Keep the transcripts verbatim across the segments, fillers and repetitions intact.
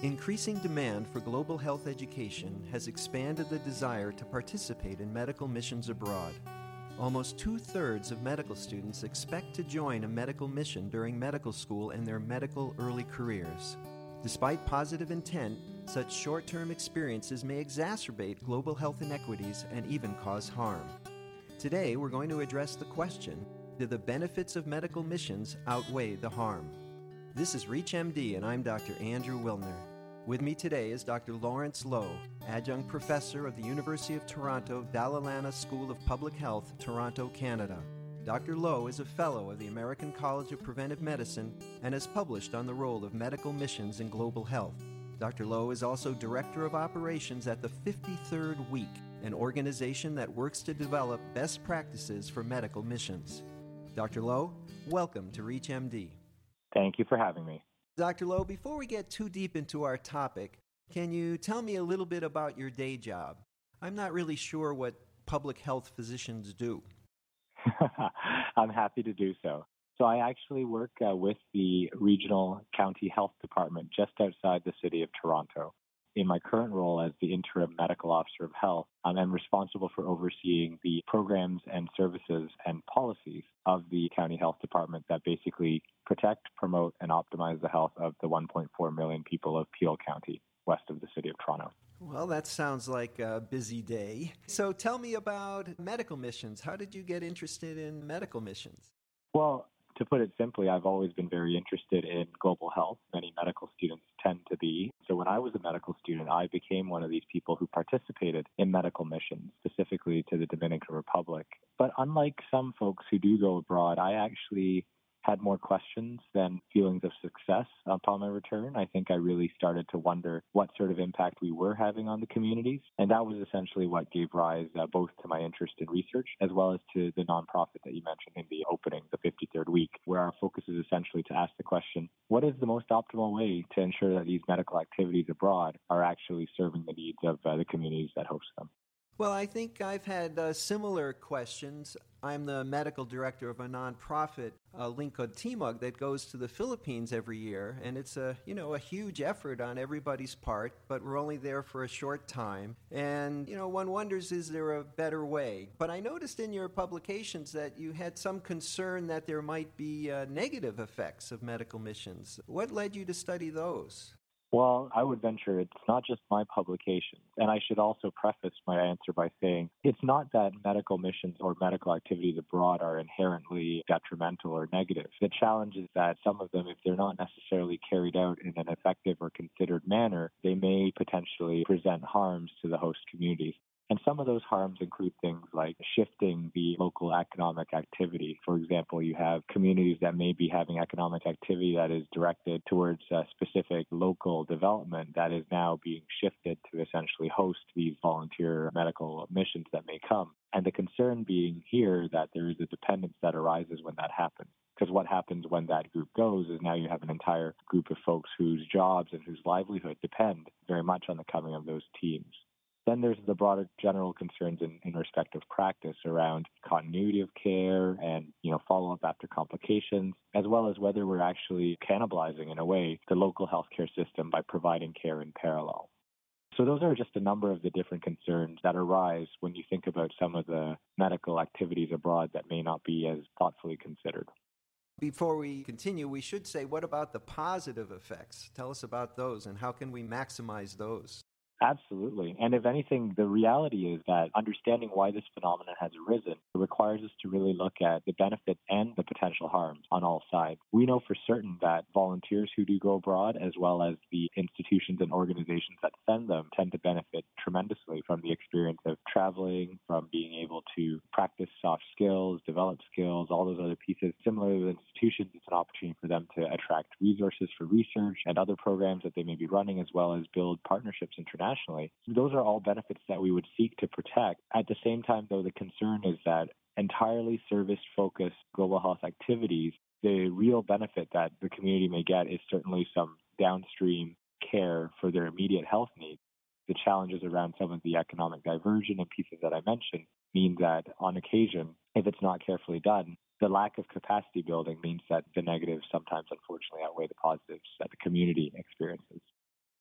Increasing demand for global health education has expanded the desire to participate in medical missions abroad. Almost two-thirds of medical students expect to join a medical mission during medical school and their medical early careers. Despite positive intent, such short-term experiences may exacerbate global health inequities and even cause harm. Today, we're going to address the question, do the benefits of medical missions outweigh the harm? This is ReachMD, and I'm Doctor Andrew Wilner. With me today is Doctor Lawrence Loh, Adjunct Professor of the University of Toronto Dalla Lana School of Public Health, Toronto, Canada. Doctor Loh is a Fellow of the American College of Preventive Medicine and has published on the role of medical missions in global health. Doctor Loh is also Director of Operations at the fifty-third Week, an organization that works to develop best practices for medical missions. Doctor Loh, welcome to ReachMD. Thank you for having me. Doctor Loh, before we get too deep into our topic, can you tell me a little bit about your day job? I'm not really sure what public health physicians do. I'm happy to do so. So I actually work uh, with the Regional County Health Department just outside the city of Toronto. In my current role as the Interim Medical Officer of Health, I'm responsible for overseeing the programs and services and policies of the County Health Department that basically protect, promote, and optimize the health of the one point four million people of Peel County, west of the city of Toronto. Well, that sounds like a busy day. So tell me about medical missions. How did you get interested in medical missions? Well, to put it simply, I've always been very interested in global health. Many medical students tend to be. So when I was a medical student, I became one of these people who participated in medical missions, specifically to the Dominican Republic. But unlike some folks who do go abroad, I actually had more questions than feelings of success upon my return. I think I really started to wonder what sort of impact we were having on the communities. And that was essentially what gave rise uh, both to my interest in research as well as to the nonprofit that you mentioned in the opening, the fifty-third Week, where our focus is essentially to ask the question, what is the most optimal way to ensure that these medical activities abroad are actually serving the needs of uh, the communities that host them? Well, I think I've had uh, similar questions. I'm the medical director of a nonprofit, uh, Lingkod Timog, that goes to the Philippines every year, and it's a you know a huge effort on everybody's part. But we're only there for a short time, and you know one wonders, is there a better way? But I noticed in your publications that you had some concern that there might be uh, negative effects of medical missions. What led you to study those? Well, I would venture it's not just my publications. And I should also preface my answer by saying it's not that medical missions or medical activities abroad are inherently detrimental or negative. The challenge is that some of them, if they're not necessarily carried out in an effective or considered manner, they may potentially present harms to the host communities. And some of those harms include things like shifting the local economic activity. For example, you have communities that may be having economic activity that is directed towards a specific local development that is now being shifted to essentially host these volunteer medical missions that may come. And the concern being here that there is a dependence that arises when that happens. Because what happens when that group goes is now you have an entire group of folks whose jobs and whose livelihood depend very much on the coming of those teams. Then there's the broader general concerns in, in respect of practice around continuity of care and, you know, follow-up after complications, as well as whether we're actually cannibalizing, in a way, the local healthcare system by providing care in parallel. So those are just a number of the different concerns that arise when you think about some of the medical activities abroad that may not be as thoughtfully considered. Before we continue, we should say, what about the positive effects? Tell us about those, and how can we maximize those? Absolutely. And if anything, the reality is that understanding why this phenomenon has arisen requires us to really look at the benefits and the potential harms on all sides. We know for certain that volunteers who do go abroad, as well as the institutions and organizations that send them, tend to benefit tremendously from the experience of traveling, from being able to practice soft skills, develop skills, all those other pieces. Similarly with institutions, it's an opportunity for them to attract resources for research and other programs that they may be running, as well as build partnerships internationally. Those are all benefits that we would seek to protect. At the same time, though, the concern is that entirely service-focused global health activities, the real benefit that the community may get is certainly some downstream care for their immediate health needs. The challenges around some of the economic diversion and pieces that I mentioned mean that on occasion, if it's not carefully done, the lack of capacity building means that the negatives sometimes, unfortunately, outweigh the positives that the community experiences.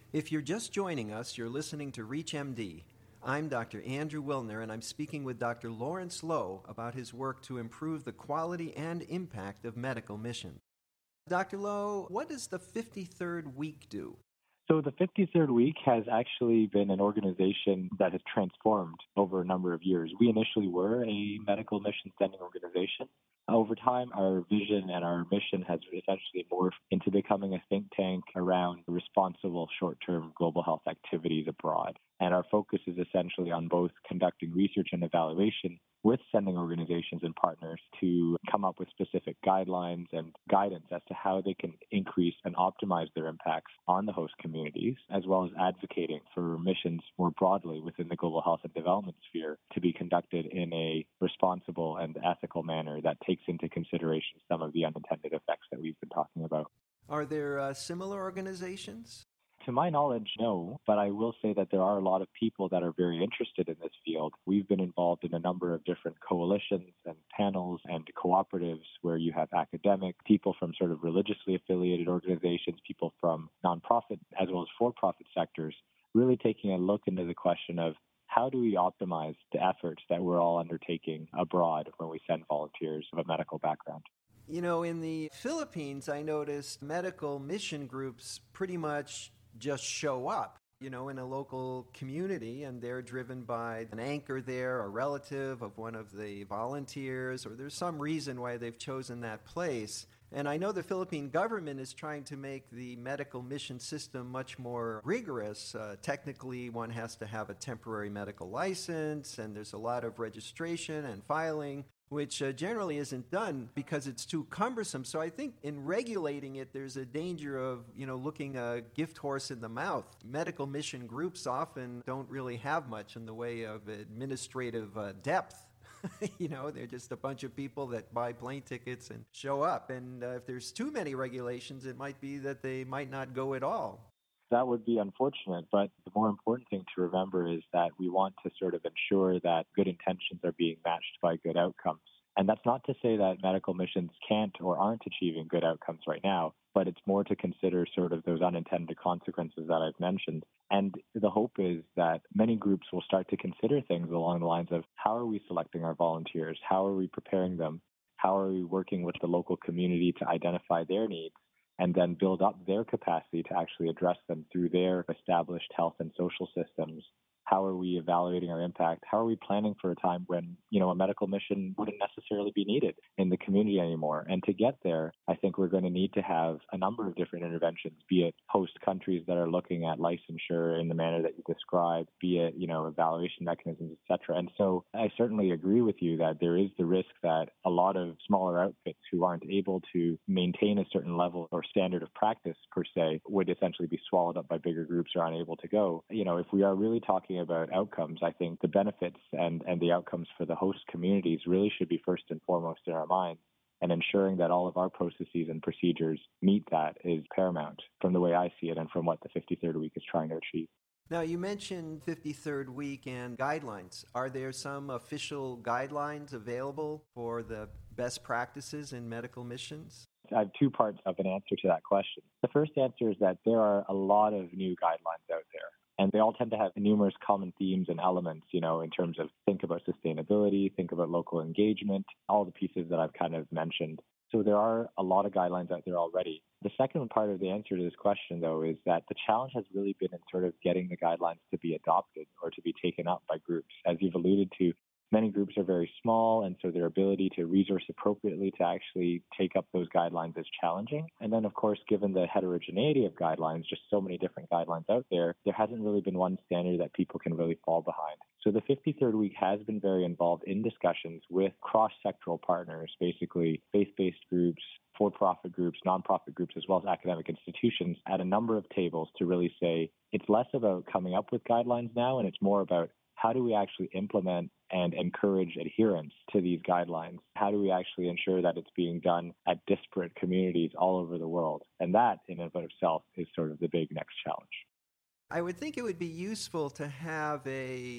If you're just joining us, you're listening to ReachMD. I'm Doctor Andrew Wilner, and I'm speaking with Doctor Lawrence Loh about his work to improve the quality and impact of medical missions. Doctor Loh, what does the fifty-third week do? So the fifty-third week has actually been an organization that has transformed over a number of years. We initially were a medical mission sending organization. Over time, our vision and our mission has essentially morphed into becoming a think tank around responsible short-term global health activities abroad. And our focus is essentially on both conducting research and evaluation with sending organizations and partners to come up with specific guidelines and guidance as to how they can increase and optimize their impacts on the host communities, as well as advocating for missions more broadly within the global health and development sphere to be conducted in a responsible and ethical manner that takes into consideration some of the unintended effects that we've been talking about. Are there uh, similar organizations? To my knowledge, no, but I will say that there are a lot of people that are very interested in this field. We've been involved in a number of different coalitions and panels and cooperatives where you have academic, people from sort of religiously affiliated organizations, people from nonprofit as well as for-profit sectors, really taking a look into the question of how do we optimize the efforts that we're all undertaking abroad when we send volunteers of a medical background. You know, in the Philippines, I noticed medical mission groups pretty much just show up, you know, in a local community, and they're driven by an anchor there, a relative of one of the volunteers, or there's some reason why they've chosen that place. And I know the Philippine government is trying to make the medical mission system much more rigorous. Uh, technically, one has to have a temporary medical license, and there's a lot of registration and filing, which uh, generally isn't done because it's too cumbersome. So I think in regulating it, there's a danger of, you know, looking a gift horse in the mouth. Medical mission groups often don't really have much in the way of administrative uh, depth. You know, they're just a bunch of people that buy plane tickets and show up. And uh, if there's too many regulations, it might be that they might not go at all. That would be unfortunate, but the more important thing to remember is that we want to sort of ensure that good intentions are being matched by good outcomes. And that's not to say that medical missions can't or aren't achieving good outcomes right now, but it's more to consider sort of those unintended consequences that I've mentioned. And the hope is that many groups will start to consider things along the lines of how are we selecting our volunteers? How are we preparing them? How are we working with the local community to identify their needs? And then build up their capacity to actually address them through their established health and social systems. How are we evaluating our impact? How are we planning for a time when, you know, a medical mission wouldn't necessarily be needed in the community anymore? And to get there, I think we're going to need to have a number of different interventions, be it host countries that are looking at licensure in the manner that you described, be it, you know, evaluation mechanisms, et cetera. And so I certainly agree with you that there is the risk that a lot of smaller outfits who aren't able to maintain a certain level or standard of practice per se would essentially be swallowed up by bigger groups or unable to go. You know, if we are really talking about outcomes, I think the benefits and, and the outcomes for the host communities really should be first and foremost in our minds. And ensuring that all of our processes and procedures meet that is paramount from the way I see it and from what the fifty-third week is trying to achieve. Now, you mentioned fifty-third week and guidelines. Are there some official guidelines available for the best practices in medical missions? I have two parts of an answer to that question. The first answer is that there are a lot of new guidelines out there. And they all tend to have numerous common themes and elements, you know, in terms of think about sustainability, think about local engagement, all the pieces that I've kind of mentioned. So there are a lot of guidelines out there already. The second part of the answer to this question, though, is that the challenge has really been in sort of getting the guidelines to be adopted or to be taken up by groups. As you've alluded to, many groups are very small, and so their ability to resource appropriately to actually take up those guidelines is challenging. And then, of course, given the heterogeneity of guidelines, just so many different guidelines out there, there hasn't really been one standard that people can really fall behind. So the fifty-third week has been very involved in discussions with cross-sectoral partners, basically faith-based groups, for-profit groups, nonprofit groups, as well as academic institutions at a number of tables to really say it's less about coming up with guidelines now, and it's more about how do we actually implement and encourage adherence to these guidelines? How do we actually ensure that it's being done at disparate communities all over the world? And that, in and of itself, is sort of the big next challenge. I would think it would be useful to have a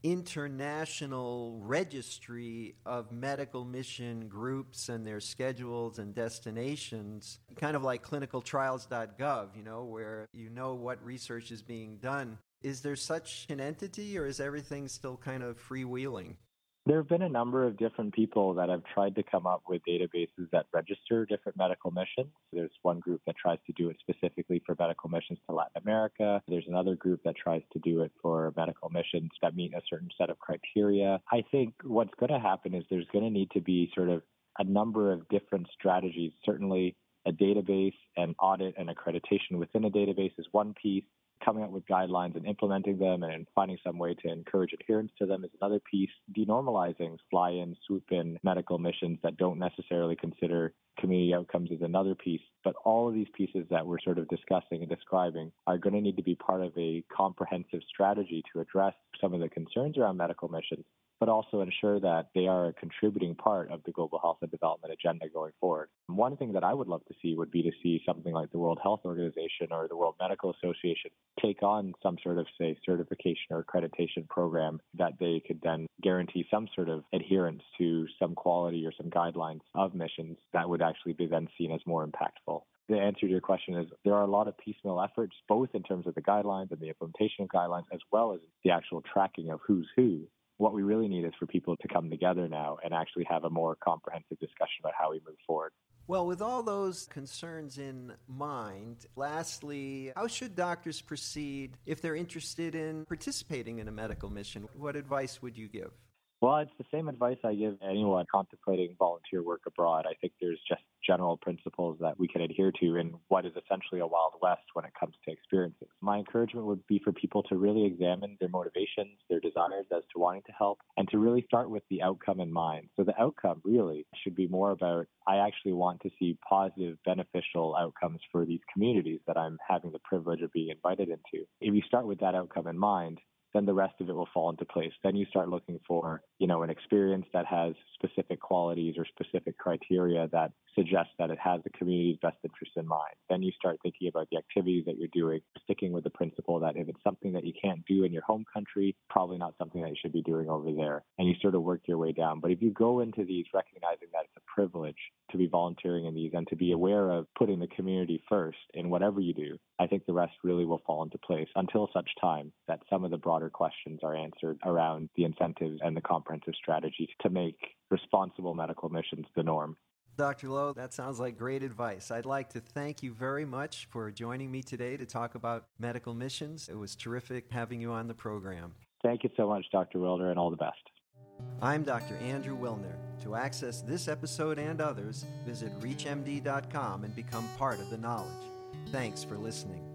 international registry of medical mission groups and their schedules and destinations, kind of like clinical trials dot gov, you know, where you know what research is being done. Is there such an entity, or is everything still kind of freewheeling? There have been a number of different people that have tried to come up with databases that register different medical missions. There's one group that tries to do it specifically for medical missions to Latin America. There's another group that tries to do it for medical missions that meet a certain set of criteria. I think what's going to happen is there's going to need to be sort of a number of different strategies. Certainly a database and audit and accreditation within a database is one piece. Coming up with guidelines and implementing them and finding some way to encourage adherence to them is another piece. Denormalizing fly-in, swoop-in medical missions that don't necessarily consider community outcomes is another piece. But all of these pieces that we're sort of discussing and describing are going to need to be part of a comprehensive strategy to address some of the concerns around medical missions, but also ensure that they are a contributing part of the global health and development agenda going forward. One thing that I would love to see would be to see something like the World Health Organization or the World Medical Association take on some sort of, say, certification or accreditation program that they could then guarantee some sort of adherence to some quality or some guidelines of missions that would actually be then seen as more impactful. The answer to your question is there are a lot of piecemeal efforts, both in terms of the guidelines and the implementation of guidelines, as well as the actual tracking of who's who. What we really need is for people to come together now and actually have a more comprehensive discussion about how we move forward. Well, with all those concerns in mind, lastly, how should doctors proceed if they're interested in participating in a medical mission? What advice would you give? Well, it's the same advice I give anyone contemplating volunteer work abroad. I think there's just general principles that we can adhere to in what is essentially a Wild West when it comes to experiences. My encouragement would be for people to really examine their motivations, their desires as to wanting to help, and to really start with the outcome in mind. So the outcome really should be more about, I actually want to see positive, beneficial outcomes for these communities that I'm having the privilege of being invited into. If you start with that outcome in mind, then the rest of it will fall into place. Then you start looking for, you know, an experience that has specific qualities or specific criteria that suggests that it has the community's best interest in mind. Then you start thinking about the activities that you're doing, sticking with the principle that if it's something that you can't do in your home country, probably not something that you should be doing over there. And you sort of work your way down. But if you go into these recognizing that it's a privilege to be volunteering in these and to be aware of putting the community first in whatever you do, I think the rest really will fall into place until such time that some of the broader questions are answered around the incentives and the comprehensive strategy to make responsible medical missions the norm. Doctor Lowe, that sounds like great advice. I'd like to thank you very much for joining me today to talk about medical missions. It was terrific having you on the program. Thank you so much, Doctor Wilder, and all the best. I'm Doctor Andrew Wilner. To access this episode and others, visit reach m d dot com and become part of the knowledge. Thanks for listening.